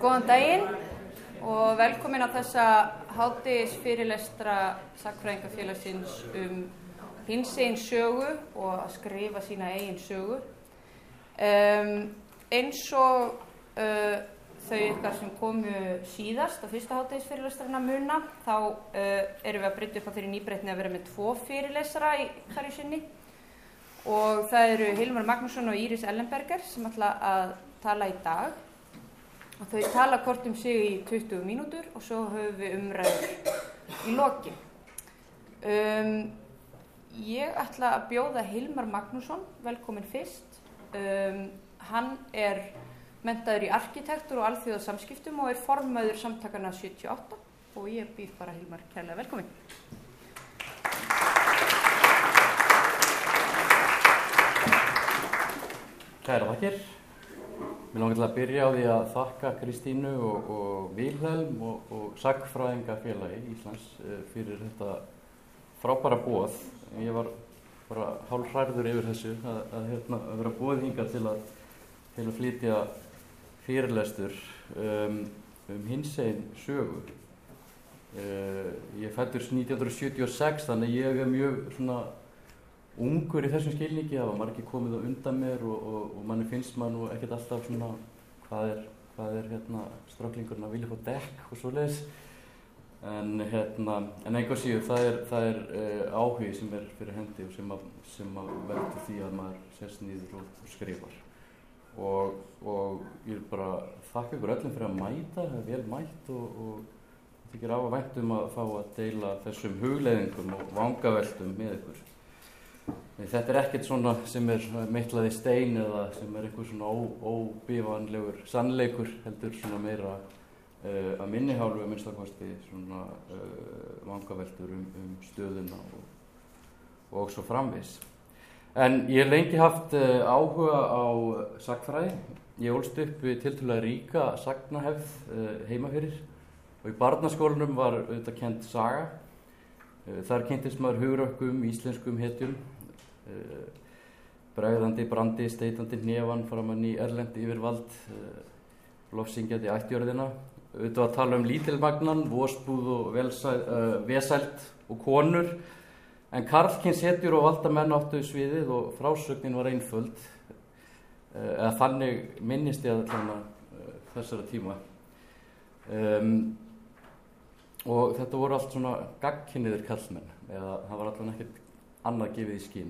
Góðan daginn og velkomin á þessa hádegisfyrirlestra Sagnfræðingafélagsins hinsegin sögu og að skrifa sína eigin sögu. Eins og þau ykkar sem komu síðast á fyrsta hádegisfyrirlestrana muna, þá erum við að brydda upp á þeirri nýbreytni að vera með 2 fyrirlesara í hverju sinni. Og það eru Hilmar Magnússon og Íris Ellenberger sem ætla að tala í dag. Og þau tala hvort sig í 20 mínútur og svo höfum við umræður í lokin. Ég ætla að bjóða Hilmar Magnússon velkomin fyrst. Hann menntaður í arkitektur og alþjóðasamskiptum og formaður samtakanna 78 og ég býð bara Hilmar kærlega velkomin. Kæra þakkir. Mér langar til að byrja á því að þakka Kristínu og Vilhelm og Sagnfræðingafélagi Íslands fyrir þetta frábæra boð. Ég var bara hálfhrærður yfir þessu að vera boðið hingað til að flytja fyrirlestur hinsegin sögu. Ég fæddist 1976, þannig ég mjög svona ungur í þessum skilningi. Það var margir komið á undan mér og manni finnst maður nú ekkert alltaf svona hvað er stráklingurinn að vilja fá dekk og svoleiðis. En einhver síður það er áhugi sem fyrir hendi og sem veldur því að maður sest niður og skrifar. Og ég vil bara þakka ykkur öllum fyrir að mæta, það er vel mætt og þykir af að vænt að fá að deila þessum hugleiðingum og vangaveltum með ykkur. Þetta er ekkert svona sem meitlað í stein eða sem einhver svona óbifanlegur sannleikur, heldur svona meira að minni hálfu að minnstakosti svona vangaveltur stöðuna og svo framvegis. En ég hef lengi haft áhuga á sagnfræði. Ég ólst upp við tiltölulega ríka sagnahefð heima fyrir og í barnaskólanum var auðvitað kennd saga. Þar kynntist maður hugrökkum, íslenskum hetjum, bregðandi, brandi, steitandi hnefan framan í erlend yfirvald, lofsyngjandi ættjörðina. Auðvitað að tala lítilmagnan, vosbúð og vesæld og konur, en karlkyns hetjur og valdamenn áttu sviðið og frásögnin var einföld, eða þannig minnist ég þessara tíma. Og þetta voru allt svona gagnkynniðir karlmenn, eða það var allan ekkert annað gefið í skyn.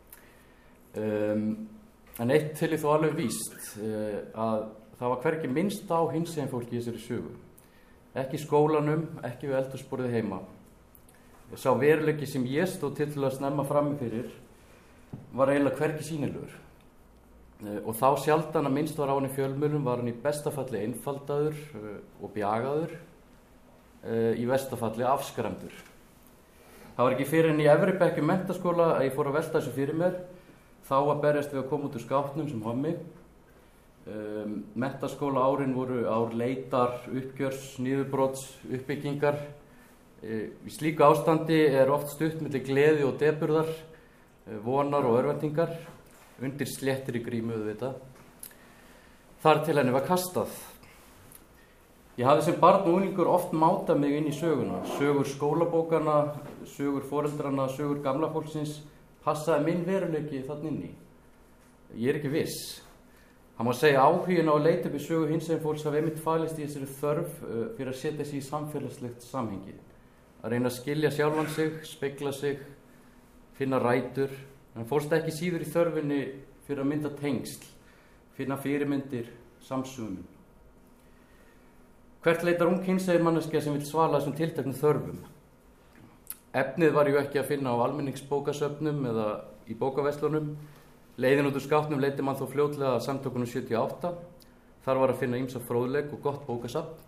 En eitt til ég þó alveg víst, að það var hvergi minnst á hinsegin fólki í þessari sögu. Ekki í skólanum, ekki við eldhúsborðið heima. Sá veruleiki sem ég stóð til að snemma frammi fyrir var eiginlega hvergi sýnilegur. Og þá sjaldan að minnst var á hann í fjölmiðlum var hann í besta falli einfaldaður og bjagaður, í versta falli afskræmdur. Það var ekki fyrir en í efri bekk menntaskóla að ég fór að velta þessu fyrir mér. Þá að berjast við að koma út úr skápnum sem hommi. Menntaskóla árin voru ár leitar, uppgjörs, niðurbrots, uppbyggingar. Í slíku ástandi er oft stutt milli gleði og deburðar, vonar og örvæntingar, undir sléttri grímu auðvitað. Þar til henni var kastað. Ég hafði sem barn og unglingur oft mátað mig inn í söguna. Sögur skólabókana, sögur foreldrana, sögur gamla fólksins. Passaði minn veruleiki þarna inni. Ég er ekki viss. Það má segja áhuginn á að leita upp í sögu hinsegin fólks hafi einmitt falist í þessari þörf fyrir að setja sig í samfélagslegt samhengi. Að reyna að skilja sjálfan sig, spegla sig, finna rætur. En fólst ekki síður í þörfinni fyrir að mynda tengsl, finna fyrirmyndir, samsögun. Hvert leitar hinsegin manneskja sem vill svala þessum tilteknu þörfum? Efnið var ju ekki að finna á almenningsbókasöfnum eða í bókaverslunum. Leiðin út úr skápnum leiddi mann þó fljótlega að samtökunum 78. Þar var að finna ýmsa fróðleik og gott bókasafn.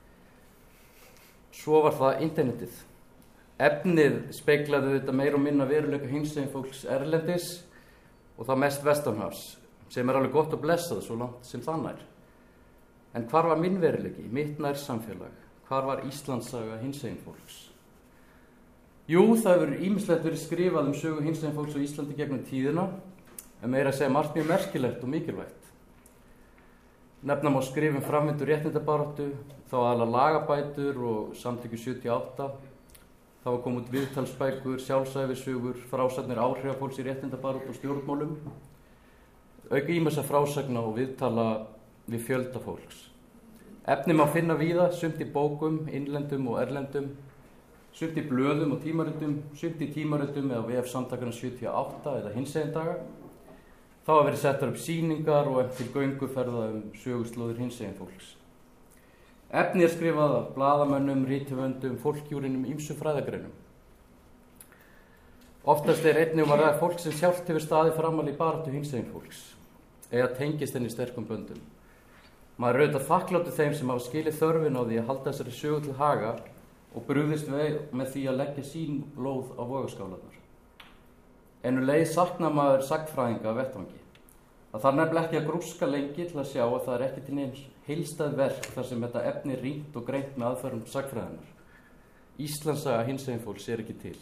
Svo var það internetið. Efnið speglaði þetta meira og minna veruleika hinsegin fólks erlendis og það mest vestanhafs, sem alveg gott og blessað svo langt sem það nær. En hvar var minn veruleiki, mitt nær samfélag? Hvar var Íslandssaga hinsegin fólks? Jú, það hefur ýmislegt verið skrifað sögu hinsegin fólks á Íslandi gegnum tíðina, en meira að segja margt mjög merkilegt og mikilvægt. Nefna má skrifum framvindu réttindabaráttu, þá aðalega lagabætur og samtöku 78. Það var komið út viðtalsbækur, sjálfsævisögur, frásagnir áhrifafólks í réttindabaráttu og stjórnmálum, auk ýmissa frásagna og viðtala við fjölda fólks. Efni má finna víða, sumt í bókum, innlendum og erlendum, sumt í blöðum og tímaritum, sumt í tímaritum eða vef samtakana 78 eða hinsegin daga. Þá hafa verið settar upp sýningar og til gönguferða söguslóðir hinsegin fólks. Efni skrifað af blaðamönnum, rithöfundum, fólkjúrinum, ýmsu fræðagreinum. Oftast einnig að ræða fólk sem sjálft hefur staðið frammál í baráttu hinsegin fólks eða tengist henni sterkum böndum. Maður auðvitað þakklátur þeim sem hafa skilið þörfin á því að halda þessari sögu til haga og brugðist með því að leggja sín lóð á vogarskálarnar. En leið saknar maður sagnfræðinga af vettvangi. Það þarf nefnilega ekki að grúska lengi til að sjá að það ekki til neins heildstæð verk þar sem þetta efni rýnt og greint með aðferðum sagnfræðinnar. Íslandssaga hinsegin fólks ekki til.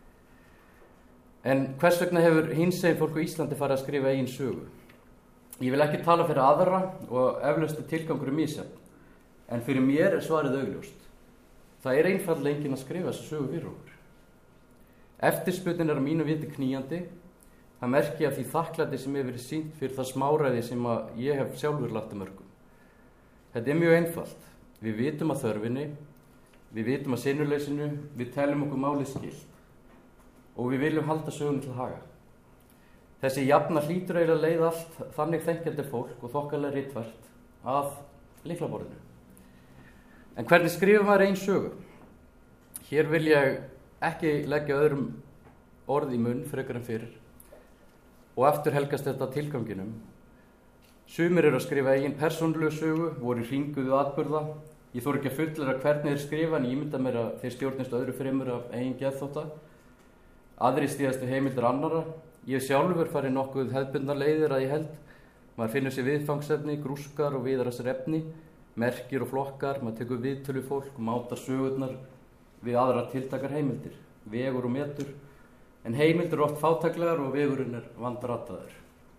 En hvers vegna hefur hinsegin fólk á Íslandi farið að skrifa eigin sögu? Ég vil ekki tala fyrir aðra og eflaust tilgangur misjafn, en fyrir mér svarið augljóst. Það einfaldlega enginn að skrifa þessa sögu fyrir okkur. Eftirspurnin á mínu viti knýjandi. Það merki af því þakklæti sem hefur verið sýnt fyrir það smáræði sem ég hef sjálfur lagt að mörkum. Þetta mjög einfalt. Við vitum að þörfinni, við vitum að sinnuleysinu, við teljum okkur málið skylt og við viljum halda sögunni til haga. Þessi jafna hlýtur eiginlega leið allt þannig þenkjandi fólk og þokkalega ritvært að lyklaborðinu. En hvernig skrifum maður ein sögu? Hér vil ég ekki leggja öðrum orð í munn frekar en fyrir og aftur helgast þetta tilganginum. Sumir eru að skrifa eigin persónulegu sögu, voru hringuðu atburða. Ég þori ekki að fullera hvernig þeir skrifa en ég mynda mér að þeir stjórnist öðru fremur af eigin geðþótta. Aðri stíðast við heimildir annarra. Ég sjálfur farið nokkuð hefðbundnar leiðir að ég held. Maður finnur sér viðfangsefni, grúskar og viðarasrefni, merkir og flokkar, maður tekur viðtölu fólk og mátar sögurnar við aðra tiltakar heimildir, vegur og metur, en heimildir oft fátæklegar og vegurinn vandrataður.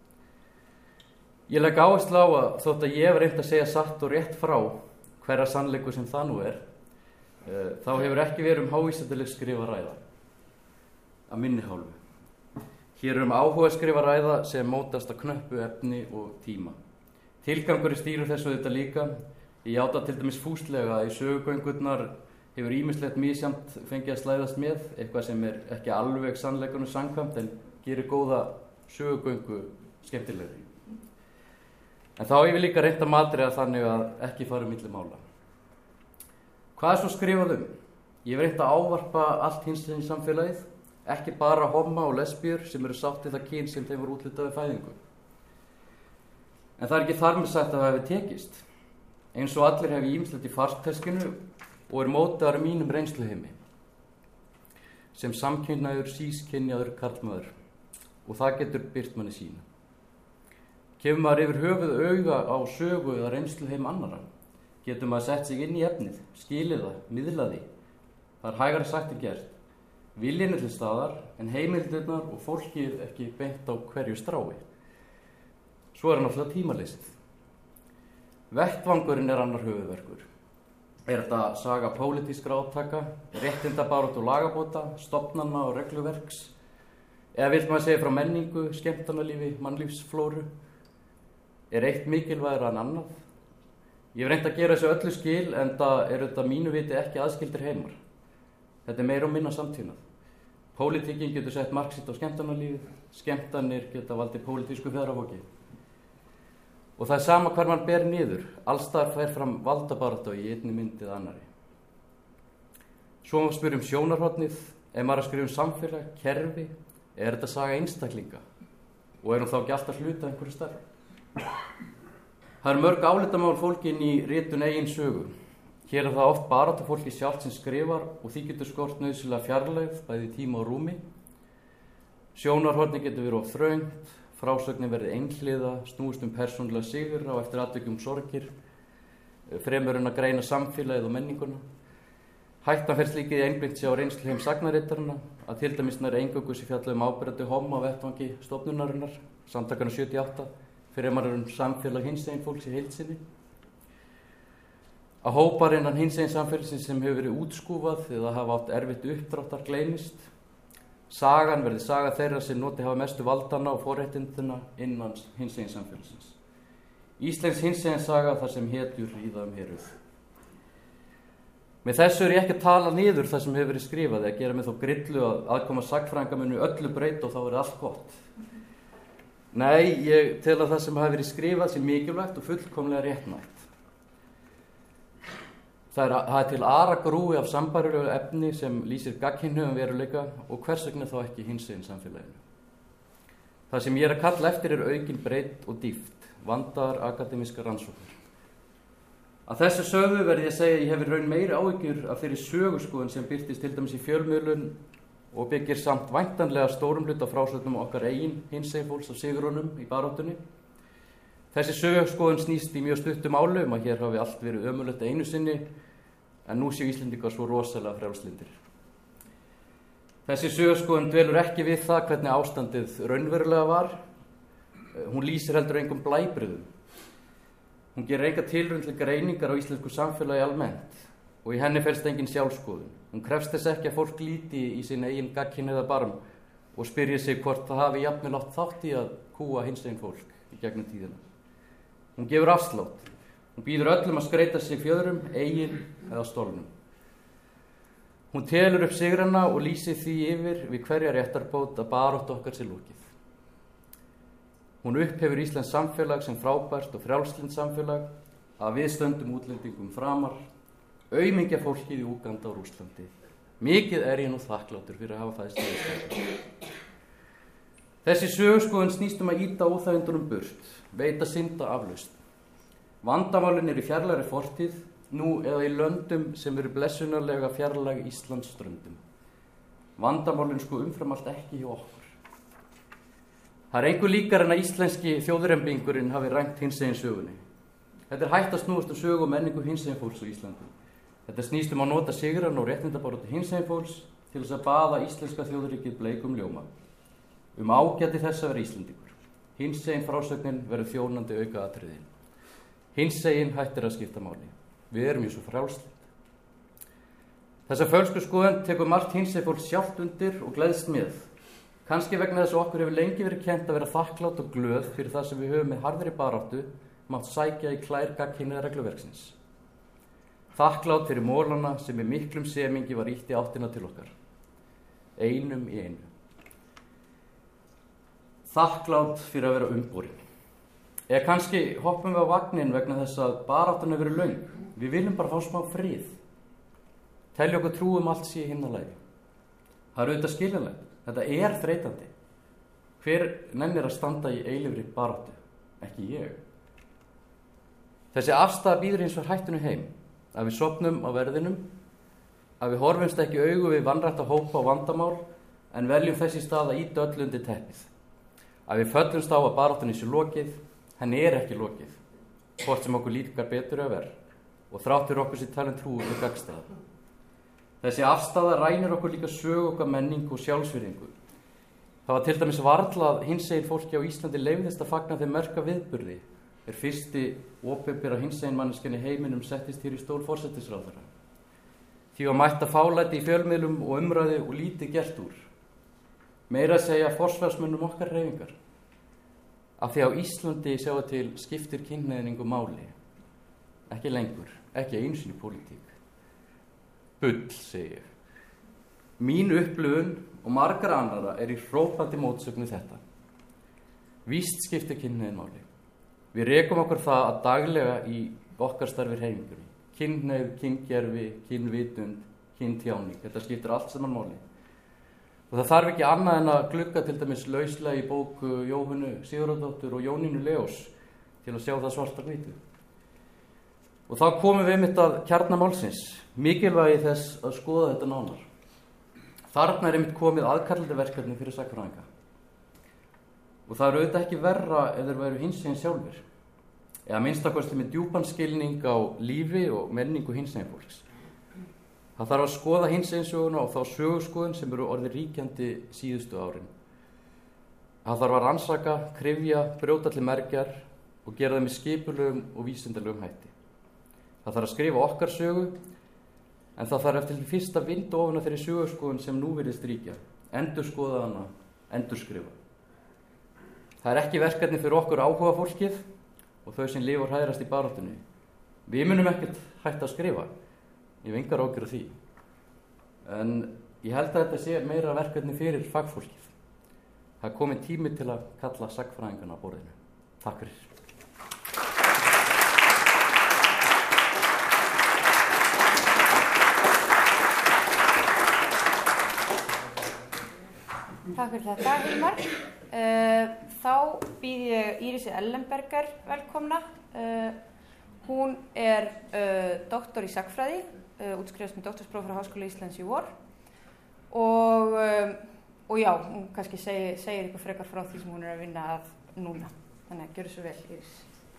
Ég legg áherslu á að þótt að ég hef reynt að segja satt og rétt frá hverra sannleikur sem það nú þá hefur ekki verið hávísindaleg skrif að ræða, að minni hálfu. Hér áhuga skrif að ræða sem mótast að knöppu efni og tíma. Tilgangur stýrir þessu þetta líka. Ég játa til dæmis fúslega að í sögugöngurnar hefur ýmislegt misjafnt fengið að slæðast með, eitthvað sem ekki alveg sannleikunum samkvæmt en gerir góða sögugöngu skemmtilegri. En þá hef ég líka reynt að matreiða þannig að ekki fara milli mála. Hvað svo skrifað um? Ég hef reynt að ávarpa allt hinsegin samfélagið, ekki bara homma og lesbíur sem eru sátt í það kyn sem þeim voru útlitað við fæðingu. En það ekki þar með sagt að það hefur tekist. Eins og allir hef ég ýmislegt í farteskinu og mótaðar mínum reynsluheimi sem samkynhneigður, sískynjaður karlmaður og það getur birt manni sína. Kemur maður yfir höfuð auga á sögu eða reynsluheim annarra, getur maður sett sig inn í efnið, skilið það, miðlað því. Það hægara sagt en gert. Viljinn til staðar en heimildirnar og fólkið ekki beint á hverju strái. Svo náttúrulega tímaleysið. Vettvangurinn annar höfuðverkur. Þetta saga pólitískra átaka, réttindabaráttu og lagabóta, stofnanna og regluverks, eða vill maður segja frá menningu, skemmtanalífi, mannlífsflóru, eitt mikilvægara en annað. Ég hef reynt að gera þessu öllu skil en það þetta mínu viti ekki aðskildir heimar. Þetta meira og minna samtímað. Pólitíkin getur sett mark sitt á skemmtanalífið, skemmtanir geta valdið pólitísku fjaðrafóki. Og það sama hvar mann ber niður, allsstaðar fer fram valdabaráttu í einni mynd eða annarri. Svo má spyrja sjónarhornið, ef maður að skrifa samfélag, kerfi, þetta saga einstaklinga og hún þá ekki alltaf hluta einhverju stærra. Það mörg álitamál fólkin í ritun eigin sögu. Hér það oft baráttu fólki sjálft sem skrifar og því getur skort nauðsynlega fjarlægð, bæði tíma og rúmi. Sjónarhornið getur verið of þröngt, frásögnin verði einhliða, snúist persónulega sigur á eftir atvikum sorgir, fremur en að greina samfélagið og menninguna. Hættan fer slíkið einblínt sér á reynsluheim sagnarittarana, að til dæmis nær eingöngu sé fjallað áberandi homma á vettvangi stofnunarinnar, samtakana 78, fyrir maður samfélag hinsegin fólks í heild sinni. Að hópar innan hinsegin samfélagsins sem hefur verið útskúfað eða hafa átt erfitt uppdráttar gleymist. Sagan verði saga þeirra sem noti hafa mestu valdana og forréttindina innan hinsegin samfélagsins. Íslensk hinsegin saga þar sem hetjur ríða heruð. Með þessu ég ekki að tala niður það sem hefur verið skrifað eða gera mig þó grillu að aðkoma sagnfræðinga muni öllu breyta og þá verði allt gott. Nei, ég tel að það sem hafi verið skrifað sé mikilvægt og fullkomlega réttmætt. Það er til aragrúi af sambærilegu efni sem lýsir gagnkynhneigðum veruleika og hvers vegna þá ekki hinsegin samfélaginu. Það sem ég að kalla eftir aukin breidd og dýpt, vandaðar akademískar rannsóknir. Að þessu sögðu verði ég að segja að ég hefur raun meiri áhyggjur af þeirri söguskoðun sem birtist til dæmis í fjölmiðlun og byggir samt væntanlega stórum hluta frásögnum okkar eigin hinsegin fólks af sigurunum í baráttunni. Þessi söguskoðun snýst í mjög stuttum máli að hér hafi allt verið ömurlegt einu sinni en nú séu Íslendingar svo rosalega frjálslyndir. Þessi söguskoðun dvelur ekki við það hvernig ástandið raunverulega var. Hún lýsir heldur engum blæbrigðum. Hún gerir enga tilraun til greiningar á íslensku samfélagi almennt og í henni felst engin sjálfskoðun. Hún krefst þess ekki að fólk líti í sín eigin gagnkynhneigða barm og spyrji sig hvort það hafi jafnvel átt þátt í að kúga hinsegin fólk í gegnum tíðina. Hún gefur afslátt. Hún býður öllum að skreita sig fjöðrum, eigin eða stolnum. Hún telur upp sigrana og lýsir því yfir við hverja réttarbót að baráttu okkar sé lokið. Hún upphefur Íslands samfélag sem frábært og frjálslynt samfélag að við stöndum útlendingum framar, aumingja fólkið í Úganda og Rússlandi. Mikið er ég nú þakklátur fyrir að hafa fæðst í Íslandi. Þessi söguskoðun snýst að ýta óþægindunum burt, veita synda aflausn. Vandamálin í fjarlægri fortíð, nú eða í löndum sem eru blessunarlega fjarlæg Íslands ströndum. Vandamálin umfram allt ekki hjá okkur. Það engu líkar en að íslenski þjóðrembingurinn hafi rænt hinsegin sögunni. Þetta hægt að snúast sögu og menningu hinsegin fólks á Íslandi. Þetta snýst að nota sigran og réttindabaráttu hinsegin fólks til þess að baða íslenska þjóðríkið bleikum ljóma. Ágæti þess að vera Íslendingur. Hinsegin frásögnin verður þjónandi auka atriði. Hinsegin hættir að skipta máli. Við erum svo frjálslynd. Þessa fölsku skoðun tekur margt hinsegin fólk sjálft undir og gleðst með. Kannski vegna þess að okkur hefur lengi verið kennt að vera þakklátt og glöð fyrir það sem við höfum með harðri baráttu mátt sækja í klær gagnkynhneigða regluverksins. Þakklátt fyrir mólana sem með miklum semingi var ýtt í áttina til okkar. Einum í einu. Þakklátt fyrir að vera umborin. Eða kannski hoppum við á vagnin vegna þess að baráttan hefur verið löng. Við viljum bara fá smá frið. Telja okkur trúum allt sé í himnalagi. Það er auðvitað skiljanlegt. Þetta er þreytandi. Hver nennir að standa í eilífri baráttu? Ekki ég. Þessi afstaða býður hins vegar hættinu heim. Að við sofnum á verðinum, að við horfumst ekki augu við vanrætta hópa og vandamál, en veljum þessi stað að ýta öllu undir teppið. Að við föllumst á að baráttunni sé lokið, henni er ekki lokið, hvort sem okkur líkar betur að vera, og þráttur okkur sér talin trú og gagnstæða. Þessi afstaða rænir okkur líka sögu okkar menningu og sjálfsvirðingu. Það var til dæmis varlað hinsegin fólki á Íslandi leyfðist að fagna þeim merka viðburði fyrsti opinbera hinsegin manneskjan í heiminum settist hér í stól forsætisráðherra. Því var mætt að fálæti í fjölmiðlum og umræðu og lítið gert úr. Meira að segja forsvarsmönnum okkar hreyfingar. Af því á Íslandi sjáum til skiptir kynhneigningu máli. Ekki lengur, ekki einu sinni pólitík. Bull, segi ég. Mín upplifun og margar annara í hrópandi mótsögnu þetta. Víst skiptir kynhneigð máli. Við rekum okkur það að daglega í okkar starfi hreyfingunni. Kynhneigð, kyngerfi, kynvitund, kyntjáning. Þetta skiptir allt saman máli. Og það þarf ekki annað en að glugga til dæmis lauslega í bók Jóhönnu Sigurðardóttur og Jónínu Leós til að sjá það svarta hvítu. Og þá komum við einmitt að kjarna málsins, mikilvægi þess að skoða þetta nánar. Þarna einmitt komið aðkallandi verkefni fyrir sagnfræðinga. Og það auðvitað ekki verra ef þeir væru hinsegin sjálfur, eða minnstakosti með djúpan skilning á lífi og menningu hinsegin fólks. Það þarf að skoða hinseginsöguna og þá söguskoðun sem eru orðið ríkjandi síðustu árin. Það þarf að rannsaka, kryfja, brjóta til mergjar og gera það með skipulegum og vísindalegum hætti. Það þarf að skrifa okkar sögu, en það þarf eftir fyrst að vinda ofan af þeirri söguskoðun sem nú virðist ríkja, endurskoða hana, endurskrifa. Það er ekki verkefni fyrir okkur áhuga fólkið og þau sem lifa og hræðrast í baráttunni. Við munum ekkert hætta að skrifa, ég hef engar áhyggjur af því. En ég held að þetta sé meira verkefni fyrir fagfólkið. Það er kominn tími til að kalla sagnfræðingana að borðinu. Takk fyrir. Takk fyrir þetta, Hilmar. Þá býð ég Írisi Ellenberger velkomna. Hún er doktor í sagnfræði, útskrifast með doktorspróf frá Háskóla Íslands í vor. Og já, hún kannski segir ykkur frekar frá því sem hún er að vinna að núna. Þannig að gjörðu svo vel, Íris.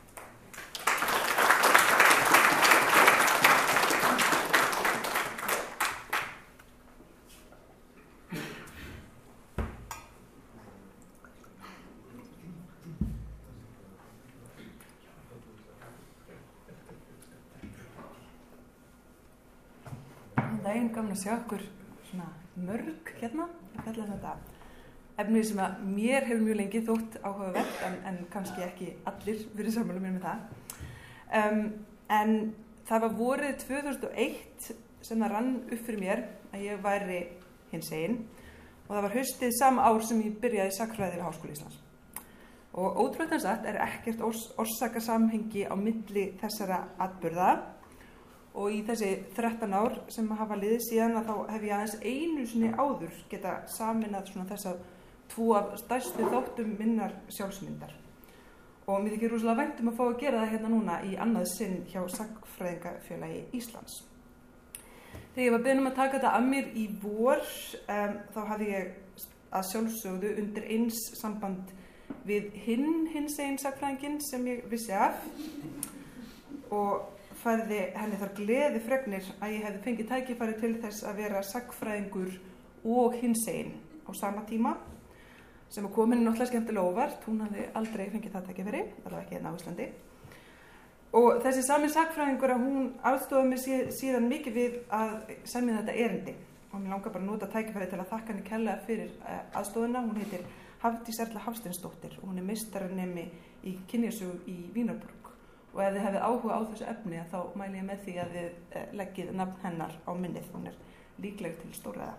Gaman að sjá ykkur svona mörg hérna að fjalla þetta efnið sem að mér hefur mjög lengi þótt áhugavert en kannski ekki allir verið sammála mér með það. En það var vorið 2001 sem það rann upp fyrir mér að ég væri hinsegin og það var haustið sama ár sem ég byrjaði sagnfræði við Háskóla Íslands. Og ótrúlega sagt er ekkert orsakasamhengi á milli þessara atburða. Og í þessi 13 ár sem hafa liðið síðan að þá hef ég aðeins einu sinni áður geta saminað svona þessa 2 af stærstu þáttum minnar sjálfsmyndar. Og mér þykir rosalega vænt að fá að gera það hérna núna í annað sinn hjá Sagnfræðingafélagi Íslands. Þegar ég var beðin að taka þetta að mér í vor, þá hafði ég að sjálfsögðu undir eins samband við hinsegin sagnfræðinginn sem ég vissi af og færði henni þar gleði fregnir að ég hefði fengið tækifæri til þess að vera sagnfræðingur og hinsegin á sama tíma sem að komin náttúrulega skemmtilega óvart. Hún hafði aldrei fengið það tækifæri, alveg ekki hérna á Íslandi. Og þessi sami sagnfræðingur að hún aðstofaði mig síðan mikið við að semja þetta erindi og mér langar bara að nota tækifæri til að þakka henni kærlega fyrir aðstofuna. Hún heitir Hafdís Erla Hafsteinsdóttir og hún er meistaranemi í kynjasögu í Vínarborg. Og ef þið hefðið áhuga á þessu efni þá mæli ég með því að þið leggið nafn hennar á minnið. Hún er líkleg til stórræða.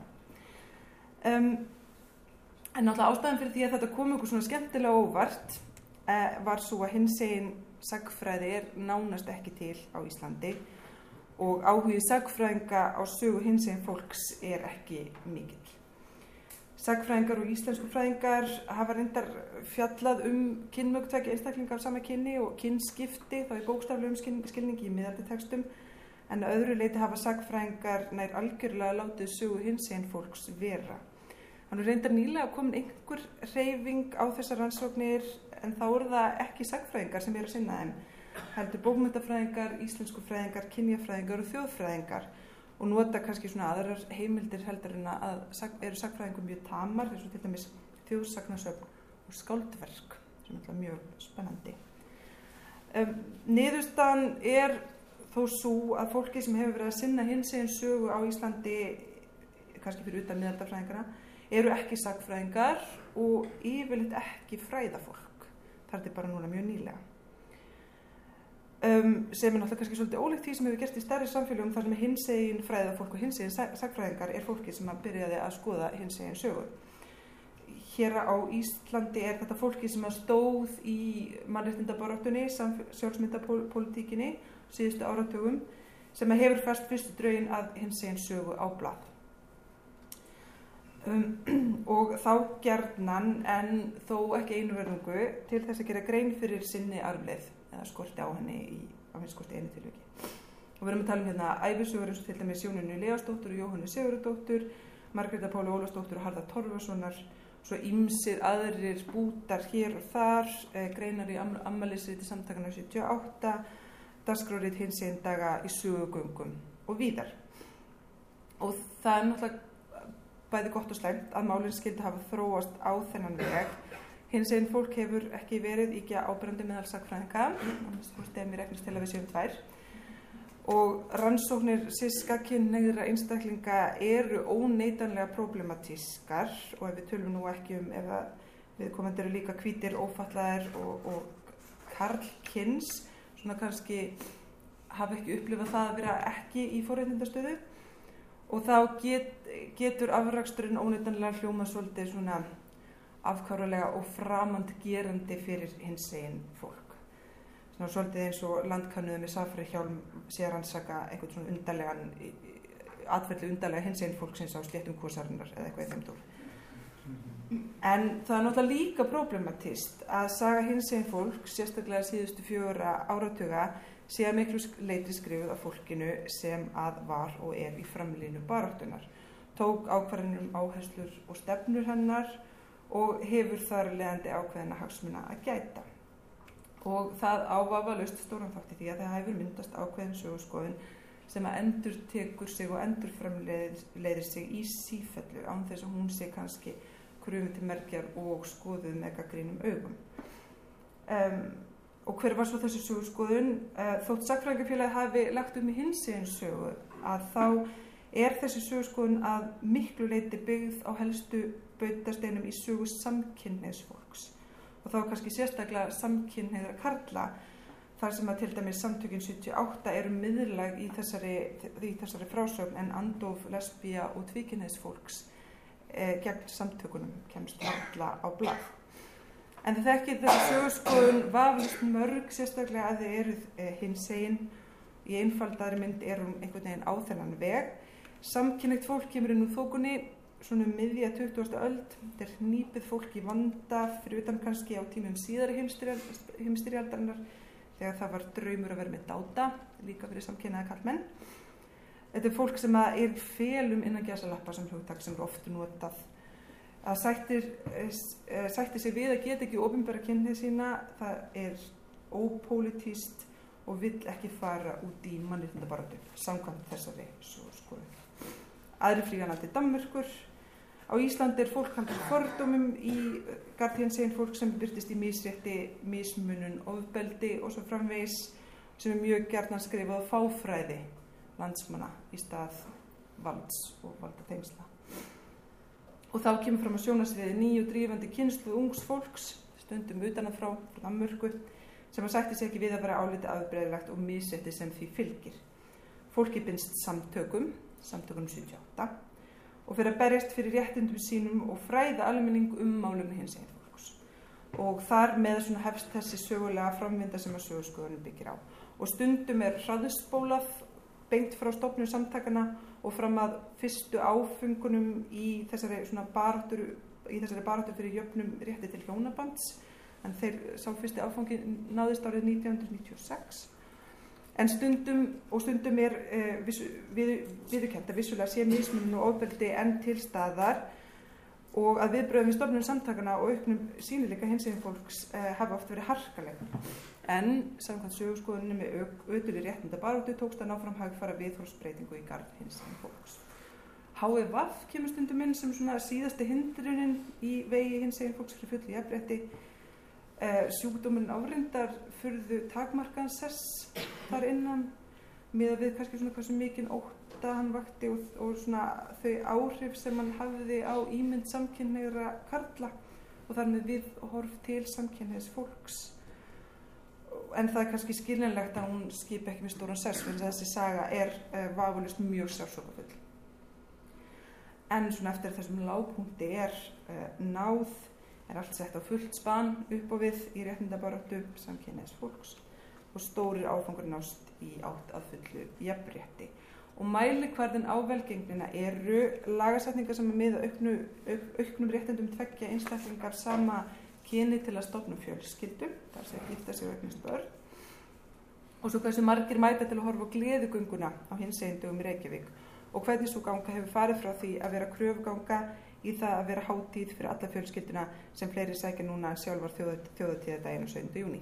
En náttúrulega ástæðan fyrir því að þetta kom ykkur svona skemmtilega óvart var svo að hinsegin sagnfræði er nánast ekki til á Íslandi og áhugi sagnfræðinga á sögu hinsegin fólks er ekki mikill. Sagnfræðingar og íslenskufræðingar hafa reyndar fjallað kynmök tveggja einstaklinga af sama kynni og kynskipti þá í bókstaflegum skilningi í miðaldatextum en að öðru leyti hafa sagnfræðingar nær algjörlega látið sögu hinsegin fólks vera. Þannig reyndar nýlega komin einhver hreyfing á þessar rannsóknir en þá eru það ekki sagnfræðingar sem eru að sinna þeim. Heldur bókmenntafræðingar, íslenskufræðingar, kynjafræðingar og þjóðfræðingar og nota kannski svona aðrar heimildir heldur en að eru sagnfræðingur mjög tamar, eins og til dæmis þjóðsagnasöfn og skáldverk, sem er mjög spennandi. Niðurstaðan er þó svo að fólki sem hefur verið að sinna hinsegin sögu á Íslandi, kannski fyrir utan miðaldafræðingana, eru ekki sagnfræðingar og yfirleitt ekki fræðafólk. Það er bara núna mjög nýlega. Sem er náttúrulega kannski svolítið ólíkt því sem hefur gerst í stærri samfélögum þar sem hinsegin fræðafólk og hinsegin sagnfræðingar er fólki sem byrjaði að skoða hinsegin sögu. Hér á Íslandi er þetta fólki sem stóð í mannréttindabaráttunni, sjálfsmyndapólitíkinni síðustu áratugum sem hefur fest fyrstu drögin að hinsegin sögu á blað. Og þá gjarnan en þó ekki einverðungu til þess að gera grein fyrir sinni arfleið eða skorti á henni á minnst skorti einu tilviki. Og við erum að tala hérna ævisögur eins og til dæmis Jónínu Leósdóttur og Jóhannu Sigurðardóttur, Margrétar Pálu Ólafsdóttur og Harðar Torfasonar, svo ýmsir aðrir bútar hér og þar, greinar í afmælisriti samtakanna 78, dagskrárrit hinsegin daga í sögugöngum og víðar. Og það er náttúrulega bæði gott og slæmt að málin skyldi hafa þróast á þennan veg. Hinsegin fólk hefur ekki verið ýkja áberandi meðal sagnfræðinga, annars fórst mér reiknast til að við séum 2. Og rannsóknir cis-gagnkynhneigðra einstaklinga eru óneitanlega problematískar og ef við tölum nú ekki ef viðkomandi eru líka hvítir, ófatlaðir og karlkyns, svona kannski hafa ekki upplifað það að vera ekki í forréttindastöðu og þá getur afraksturinn óneitanlega hljóma svolítið svona afkáralega og framand gerandi fyrir hinsegin fólk. Svona svolítið eins og landkönnuðum með Safri Hjálm sé að rannsaka einhvern svona atferli undarlega hinsegin fólksins á sléttum kosarinnar eða eitthvað í þeim dúr. En það er náttúrulega líka problematist að saga hinsegin fólk, sérstaklega síðustu 4 áratuga, sé að miklu leyti skrifuð af fólkinu sem að var og í framlínu baráttunar. Tók ákvarðanir áherslur og stefnur hennar og hefur þar leiðandi ákveðina hagsmuna að gæta. Og það vafalaust stóran þátt í því að það hefur myndast ákveðin söguskoðun sem að endurtekur sig og endurframleiðir sig í sífellu án þess að hún sé kannski krufin til mergjar og skoðuð með gagnrýnum augum. Og hver var svo þessi söguskoðun? Þótt Sagnfræðingafélagið hafi lagt í hinsegin sögu að þá þessi söguskoðun að miklu leyti byggð á helstu bautasteinum í sögu samkynhneigðs fólks. Og þá kannski sérstaklega samkynhneigðra karla, þar sem að til dæmis samtökin 78 eru miðlæg í þessari frásögn en andóf, lesbía og tvíkynhneigðs fólks gegn samtökunum kemst varla á blað. En þið þekkið þessi söguskoðun vafalaust mörg, sérstaklega að þið eruð hinsegin, í einfaldari mynd hún einhvern veginn á þennan veg. Samkynhneigt fólk kemur inn úr þokunni svona miðja 20. öld, þetta hnípið fólk í vanda fyrir utan kannski á tímum síðari heimsstyrjaldarinnar þegar það var draumur að vera með dáta, líka fyrir samkynhneigða karlmenn. Þetta fólk sem að felum innan gæsalappa sem hugtak sem oft notað. Að sætti sig við að geta ekki opinbera kynhneigð sína, það ópólitískt og vill ekki fara út í mannréttindabaráttu samkvæmt þessari söguskoðun. Aðrir flýja til Danmerkur. Á Íslandi fólk haldið fordómum í garð hinsegin fólk sem birtist í misrétti, mismunun, ofbeldi og svo framvegis sem mjög gjarnan skrifað fáfræði landsmanna í stað valds og valdatengsla. Og þá kemur fram á sjónarsviði ný og drífandi kynslóð ungs fólks, stundum utanað frá Danmörku, sem að sætti sig ekki við að vera álitið afbrigðilegt og misrétti sem því fylgir. Fólki binst samtökunum 78 og fyrir að berjast fyrir réttindum sínum og fræða almenning málefni hinsegin fólks. Og þar með hefst þessi sögulega framvinda sem að söguskoðunin byggir á. Og stundum hraðspólað beint frá stofnun samtakana og fram að fyrstu áfungunum í þessari baráttu fyrir jöfnum rétti til hjónabands, en sá fyrsti áfangi náðist árið 1996. En stundum viðurkennt að vissulega sé mismunun og ofbeldi enn til staðar og að viðbrögðum við stofnun samtakana og auknum sýnileika hinsegin fólks hafa oft verið harkaleg. En samkvæmt söguskoðunni með ötuli réttindabaráttu tókst að ná fram hægfara viðhorfsbreytingu í garð hinsegin fólks. HVV kemur stundum inn sem svona síðasti hindrunin í vegi hinsegin fólks fyrir fullu jafnrétti. Sjúkdómurinn áreindar furðu takmarkaðan sess þar innan miðað við kannski svona hversu mikinn ótta hann vakti og svona þau áhrif sem hann hafði á ímynd samkynhneigðra karla og þar með viðhorf til samkynhneigðs fólks. En það kannski skiljanlegt að hún skipi ekki með stóran sess fyrir þessi saga vafalaust mjög sársaukafull. En svona eftir þessum lágpunkti náð allt sett á fullt span upp á við í réttindabaráttu samkynhneigðs fólks og stórir áfangur nást í átt að fullu jafnrétti. Og mælikvarðinn á velgengnina eru lagasetningar sem miða auknum réttindum tveggja einstaklingar sama kyni til að stofna fjölskyldu, þar sem gifta sig og eignast börn. Og svo hversu margir mæta til að horfa á gleðigönguna á hinsegin dögum í Reykjavík og hvernig svo ganga hefur farið frá því að vera kröfuganga í það að vera hátíð fyrir alla fjölskylduna sem fleiri sækja núna sjálfar þjóðatíðardaginn 7. júní.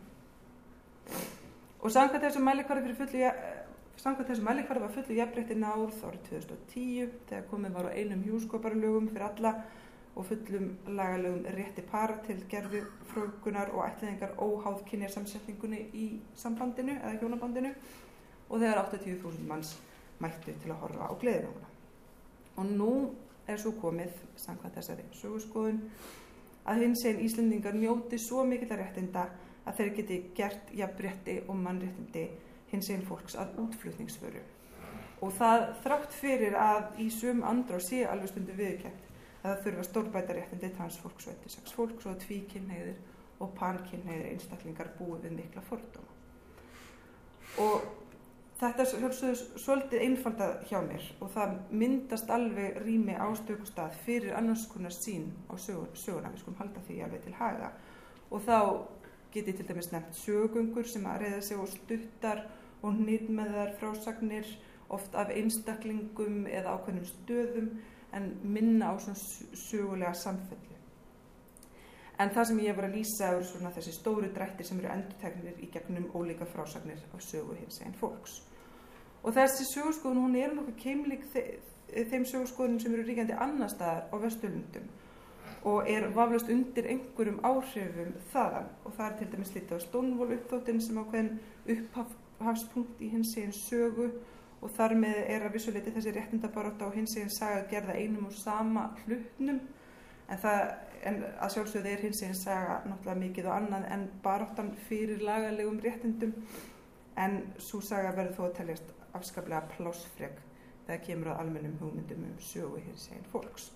Og samkvæmt þessu mælikvarði var fullu jafnrétti náð árið 2010 þegar komið var á einum hjúskaparlögum fyrir alla og fullum lagalegum rétti para til gerðu frjóvgunar og ættleiðingar óháð kynjasamsetningunni í sambandinu eða hjónabandinu og þegar 80.000 manns mættu til að horfa á gleðileguna. Og nú svo komið, samkvæmt þessari söguskoðun, að hinsegin Íslendingar njóti svo mikilla réttinda að þeir geti gert jafnrétti og mannréttindi hinsegin fólks að útflutningsvöru. Og það þrátt fyrir að í sum andrá sé alveg stundum viðurkennt að það þurfa stórbæta réttindi transfólks og intersex fólks og tvíkynhneigðir og pankynhneigðir einstaklingar búið við mikla fordóma. Og þetta er svolítið einfaldað hjá mér og það myndast alveg rými á stökustað fyrir annars konar sýn á söguna, við skulum halda því alveg til haga. Og þá get ég til dæmis nefnt sögugöngur sem að reiða sig á stuttar og hnitmiðaðar frásagnir, oft af einstaklingum eða ákveðnum stöðum, en minna á svona sögulega samfellu. En það sem ég var að lýsa eru svona þessi stóru drættir sem eru endurteknir í gegnum ólíka frásagnir af sögu hinsegin fólks. Og þessi söguskoðun, hún er nokkuð keimlík þeim söguskoðunum sem eru ríkjandi annar staðar á Vesturlöndum og er vaflaust undir einhverjum áhrifum þaðan. Og það er til dæmis litið á Stonewall uppþóttin sem ákveðin upphafspunkt í hinsegin sögu og þar með er að vissuleiti þessi réttindabarátta og hinsegin saga gerða einum og sama hlutnum en að sjálfsögðu er hinsegin saga náttúrulega mikið og annað en baráttan fyrir lagalegum réttindum en sú saga verður þó að teljast afskaplega plássfrek þegar kemur að almennum hugmyndum sögu hinsegin fólks.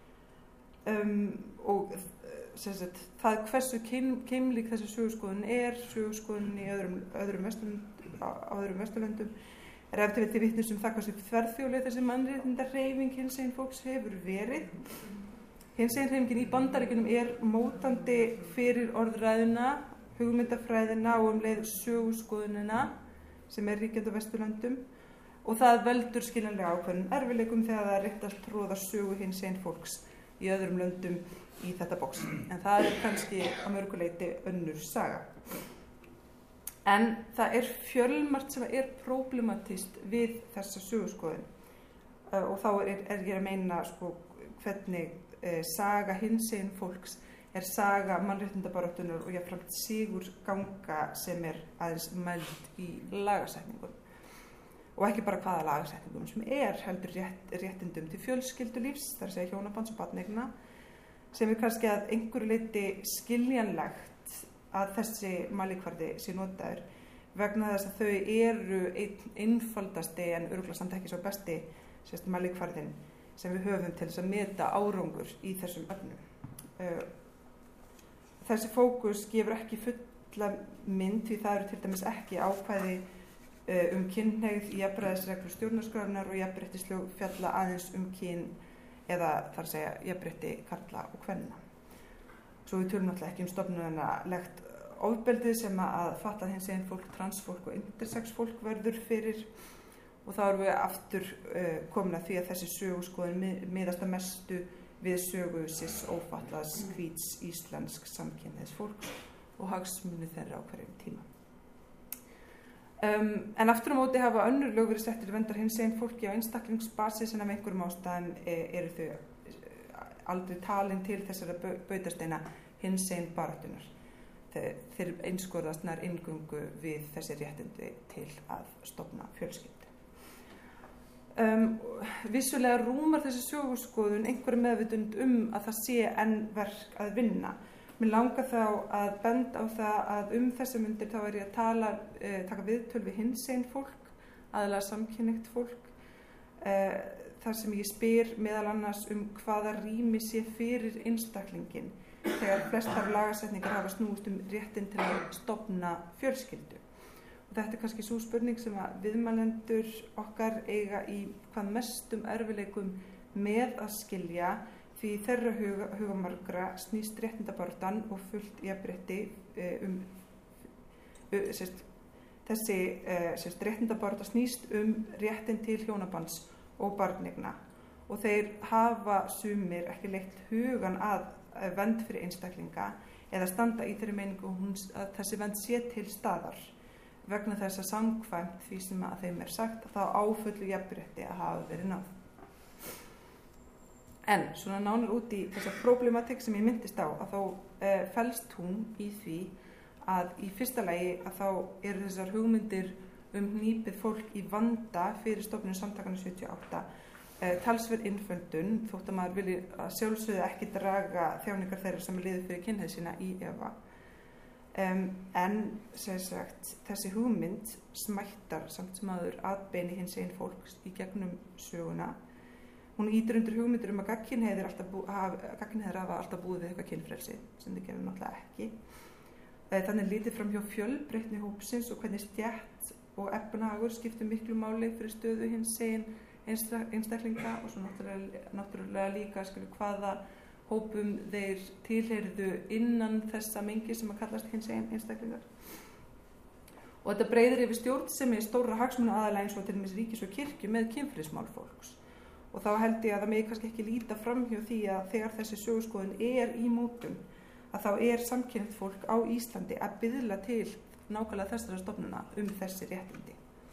Og það hversu keimlík þessi söguskoðun er söguskoðun í öðrum Vesturlöndum er ef til vitnis það hversu þverþjóðleg þessi mannréttindahreyfing hinsegin fólks hefur verið. Hinsegin hreyfingin í Bandaríkjunum er mótandi fyrir orðræðuna, hugmyndafræðina og leið söguskoðunina sem er ríkjandi á Vesturlöndum og það veldur skiljanlega ákveðnum erfiðleikum þegar það reynt að tróða sögu hinsegin fólks í öðrum löndum í þetta box. En það er kannski á mörgu leyti önnur saga. En það er fjölmargt sem er problematískt við þessa söguskoðun og þá er ég að meina hvernig saga hinsegin fólks er saga mannréttindabaráttunnar og jafnframt sigurganga sem er aðeins mæld í lagasetningum. Og ekki bara hvaða lagasetningum sem heldur réttindum til fjölskyldulífs, þar segja hjónabands og barneigna, sem er kannski að einhverju leyti skiljanlegt að þessi mælikvarði sé notaður vegna þess að þau eru einfaldasti en örugglega samt ekki svo besti mælikvarðin sem við höfum til þess að meta árangur í þessum efnum. Þessi fókus gefur ekki fulla mynd því það eru til dæmis ekki ákvæði kynhneigð í jafnræðisreglu stjórnarskrárinnar og jafnréttislög fjalla aðeins kyn eða þar að segja jafnrétti karla og kvenna. Svo við tölum náttúrulega ekki stofnunarlegt ofbeldið sem að fatlað hinsegin fólk, transfólk og intersex fólk verður fyrir og þá erum við aftur komin að því að þessi söguskoðun miðast að mestu við sögu cis ófatlaðs hvíts íslensk samkynhneigðs fólks og hagsmuni þeirra á hverjum tíma. En aftur á móti hafa önnur lög verið settir verndar hinsegin fólki á einstaklingsbasis en af einhverjum ástæðum eru þau aldrei talin til þessara bautasteina hinsegin baráttunnar. Þeir einskorðast nær inngöngu við þessi réttindi til að stofna fjölskyldu. Vissulega rúmar þessi söguskoðun einhverju meðvitund að það sé enn verk að vinna. Mér langar þá að benda á það að þessar mundir þá er ég að taka viðtöl við hinsegin fólk, aðalega samkynhneigt fólk, þar sem ég spyr meðal annars hvaða rými sé fyrir einstaklingin þegar flestar lagasetningar hafa snúist réttin til að stofna fjölskyldu. Og þetta er kannski svo spurning sem að viðmælendur okkar eiga í hvað mestum erfiðleikum með að skilja því þeirra hugamargra snýst réttindabaráttan og fullt jafnrétti þessi réttindabarátta snýst réttin til hjónabands og barneigna og þeir hafa sumir ekki leitt hugan að vernd fyrir einstaklinga eða standa í þeirri meiningu að þessi vernd sé til staðar vegna þess að samkvæmt því sem að þeim sagt að þá áfullu jafnrétti að hafa verið náð. En svona nánar út í þessa problematik sem ég myndist á, að þá felst hún í því að í fyrsta lagi að þá eru þessar hugmyndir hnýpið fólk í vanda fyrir stofnun samtakana 78 talsverð innföndun, þótt að maður vilji að sjálfsögðu ekki draga þjáningar þeirra sem liður fyrir kynhneigð sína í efa. En sem sagt, þessi hugmynd smættar samt sem áður atbeini hinsegin fólks í gegnum söguna. Hún ýtir undir hugmyndir að gagnkynhneigðir hafa alltaf búið við eitthvað kynfrelsi, sem þið gefur náttúrulega ekki. Þannig lítið fram hjá fjölbreytni hópsins og hvernig stétt og efnahagur skiptir miklu máli fyrir stöðu hinsegin einstaklinga og svo náttúrulega líka hvaða hópum þeir tilheyrðu innan þessa mengi sem að kallast hinsegin einstaklingar. Og þetta breiðir yfir stjórnsemi stórra hagsmunaaðila eins og til dæmis ríkis og kirkju með kynferðismál fólks. Og þá held ég að það megi kannski ekki líta fram hjá því að þegar þessi söguskoðun í mótun, að þá samkynhneigt fólk á Íslandi að biðla til nákvæmlega þessara stofnuna þessi réttindi.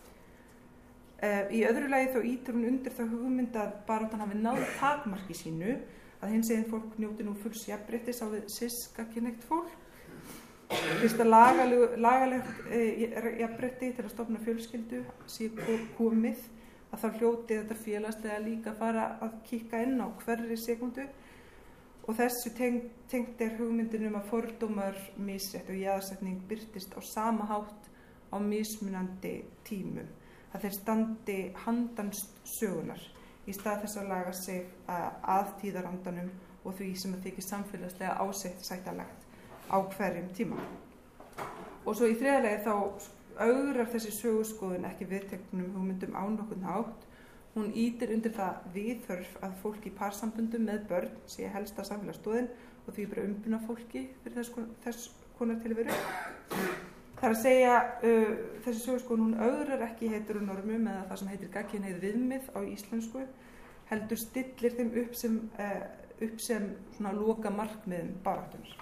Í öðru lagi þá ýtir hún undir það hugmynd að baráttan hafi náð takmarki sínu, að hinsegin fólk njóti nú fulls jafnréttis á við cis-gagnkynhneigt fólk. Fyrst að lagalegt jafnrétti til að stofna fjölskyldu sé komið, að þá hljóti þetta félagslega líka fara að kíkka inn á hverri sekúndu. Og þessu tengt hugmyndin að fordómar, misrétt og jaðarsetning birtist á sama hátt á mismunandi tímum. Að þeir standi handan sögunar í stað þess að laga sig að tíðarandanum og því sem að þykir samfélagslega ásættanlegt á hverjum tíma. Og svo í þriðja lagi þá augrar þessi söguskoðun ekki viðteknum hugmyndum á nokkurn hátt. Hún ýtir undir það viðþörf að fólk í parsamböndum með börn sé helsta samfélagsstoðin og því bara umbuna fólki fyrir þess konar tilveru. Það er að segja, þessi söguskoðun hún augrar ekki heteronormum eða það sem heitir gagnkynhneigð viðmið á íslensku, heldur stillir þeim upp sem svona loka markmiðum baráttunar.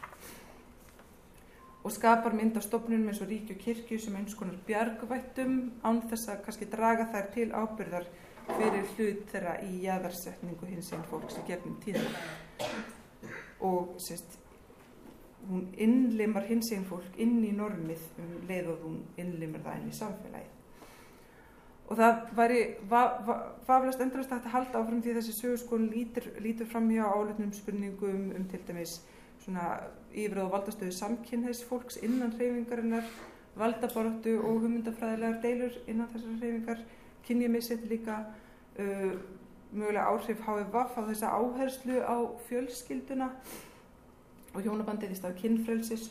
Og skapar mynd á stofnunum eins og ríki og kirkju sem eins konar bjargvættum án þess að kannski draga þær til ábyrgðar fyrir hlut þeirra í jaðarsetningu hinsegin fólks í gegnum tíðina. Og hún innlimar hinsegin fólk inn í normið leið og hún innlimar það inn í samfélagið. Og það væri vafalast endalaust hægt að halda áfram því þessi söguskoðun lítur fram hjá áleitnum spurningum til dæmis svona yfirráð og valdastöðu samkynhneigðs fólks innan hreyfingarinnar, valdabaráttu og hugmyndafræðilegar deilur innan þessar hreyfingar, kynjamisrétti líka, mögulega áhrif HVF á þessa áherslu á fjölskylduna og hjónabandið í stað kynfrelsis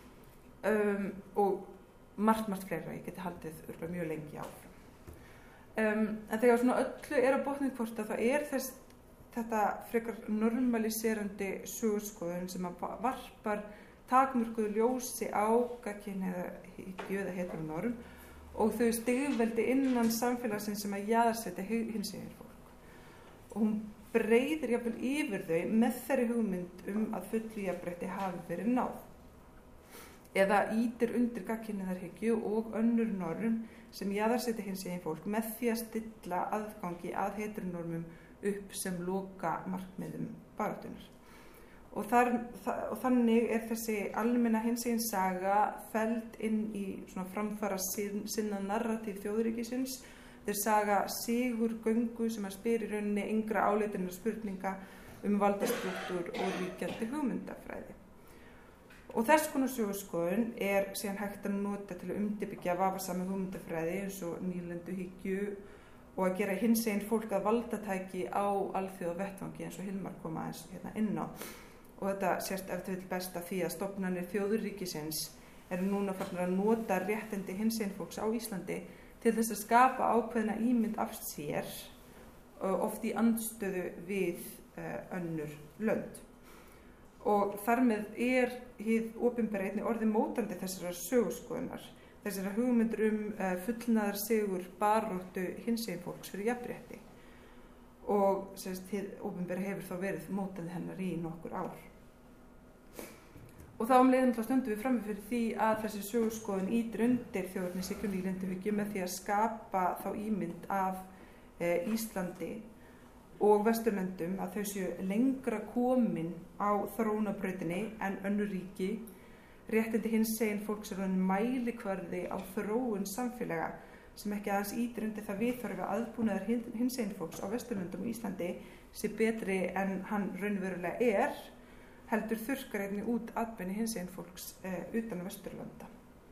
og margt fleira, ég geti haldið örgulega mjög lengi áfram. En þegar svona öllu á botnið hvort að það þetta frekar normaliserandi söguskoðun sem að varpar takmörkuðu ljósi á gagnkynhneigða eða heteronorm og þau stigveldi innan samfélagsins sem að jaðarsetja hinsegin fólk. Og hún breiðir jafnvel yfir þau með þeirri hugmynd að fullu jafnrétti hafi verið náð. Eða ýtir undir gagnkynhneigðarhyggju og önnur norm sem jaðarsetja hinsegin fólk með því að stilla aðgangi að heteronormum upp sem loka markmiðum baráttunar. Og þannig þessi almenna hinsegin saga felld inn í svona framfara sinna narratív þjóðríkisins. Þeir saga sigurgöngu sem að spyr í rauninni yngra áleitinnar spurninga valdastruktúr og ríkjandi hugmyndafræði. Og þess konar söguskoðun síðan hægt að nota til að undirbyggja vafasami hugmyndafræði eins og nýlenduhyggju og að gera hinsegin fólk að valdatæki á alþjóðavettvangi eins og Hilmar kom aðeins inn á. Og þetta sést ef til best að því að stofnanir þjóðríkisins eru núna farnar að nota réttindi hinsegin fólks á Íslandi til þess að skapa ákveðna ímynd af sér, oft í andstöðu við önnur lönd. Og þar með hið opinbera einnig orðið mótandi þessara söguskoðunar, þessara hugmyndur fullnaðar sigur baráttu hinsegin fólks fyrir jafnrétti. Og hið opinbera hefur þá verið mótandi hennar í nokkur ár. Og þá leiðum þá stöndum við frammi fyrir því að þessi söguskoðun ýtir undir þjóðernishyggju og nýlenduhyggju með því að skapa þá ímynd af Íslandi og Vesturlöndum að þau séu lengra komin á þróunarbrautinni en önnur ríki. Réttindi hinsegin fólks eru mælikvarði á þróun samfélaga sem ekki aðeins ýtir undir það viðhorf að aðbúnaður hinsegin fólks á Vesturlöndum og Íslandi sé betri en hann raunverulega heldur þurrkar einnig út atbeini hinsegin fólks utan Vesturlanda.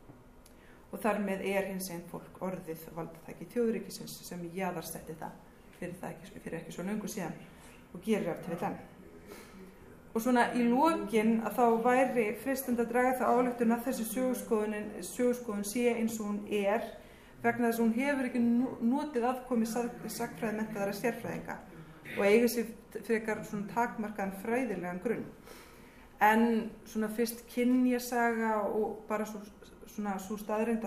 Og þar með hinsegin fólk orðið valdatæki þjóðríkisins sem jaðarsetti það fyrir ekki svo löngu síðan og gerir af til enn. Og svona í lokin að þá væri freistandi að draga það ályktun að þessi söguskoðun sé eins og hún vegna þess að hún hefur ekki notið aðkomi sagnfræðimenntaðra sérfræðinga og eiga sér frekar svona takmarkaðan fræðilegan grunn. En svona fyrst kynjasaga og bara svo staðreynd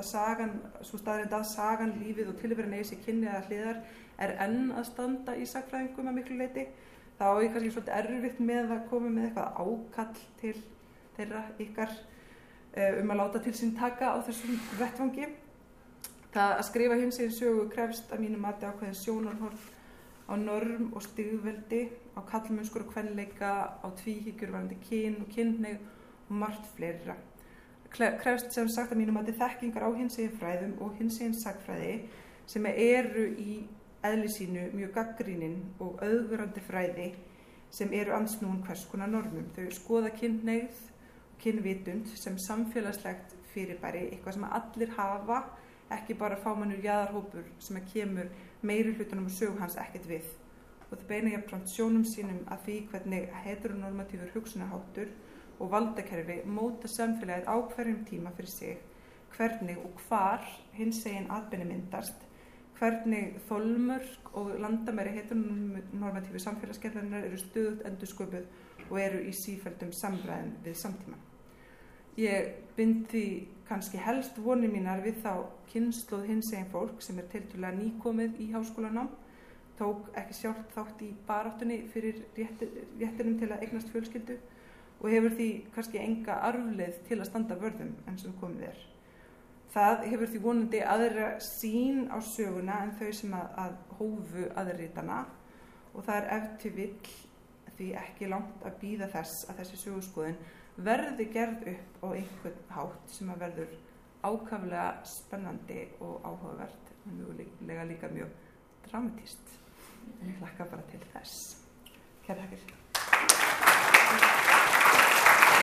að sagan, lífið og tilveran eigi sér kynjaða hliðar enn að standa í sagnfræðingum að miklu leyti, þá er kannski svolítið erfitt með að koma með eitthvað ákall til þeirra ykkar að láta til sín taka á þessum vettvangi. Það að skrifa hinsegin sögu krefst að mínu mati ákveðin sjónarhorn á norm og stigveldi, á karlmennskur og kvenleika, á tvíhyggjur varðandi kyn og kynhneigð og margt fleira. Krefst sem sagt að mínu mati þekkingar á hinsegin fræðum og hinsegin sagnfræði sem eru í eðli sínu mjög gagnrýnin og auðvörandi fræði sem eru andsnúin hvers konar normum. Þau skoða kynhneigð og kynvitund sem samfélagslegt fyrirbæri, eitthvað sem allir hafa, ekki bara fámennur jaðarhópur sem kemur meiri hlutunum og sögu hans ekkert við. Og þau beina jafnframt sjónum sínum að því hvernig heteronormatífur hugsunarháttur og valdakerfi móta samfélagið á hverjum tíma fyrir sig, hvernig og hvar hinsegin atbeini myndast, hvernig þolmörk og landamæri heteronormatífu samfélagsgerðarinnar eru stöðugt endursköpuð og eru í sífelldum samræðum við samtímann. Ég bind því kannski helst vonir mínar við þá kynslóð hinsegin fólk sem tiltölulega nýkomið í háskólanám, tók ekki sjálft þátt í baráttunni fyrir réttinum til að eignast fjölskyldu og hefur því kannski enga arfleið til að standa vörðum enn sem komið Það hefur því vonandi aðra sýn á söguna en þau sem að hófu aðritana og það ef til vill því ekki langt að bíða þess að þessi söguskoðun verði gerð upp á einhvern hátt sem að verður ákaflega spennandi og áhugavert og mjögulega líka mjög dramatískt. Ég hlakka bara til þess. Kæra þakkir.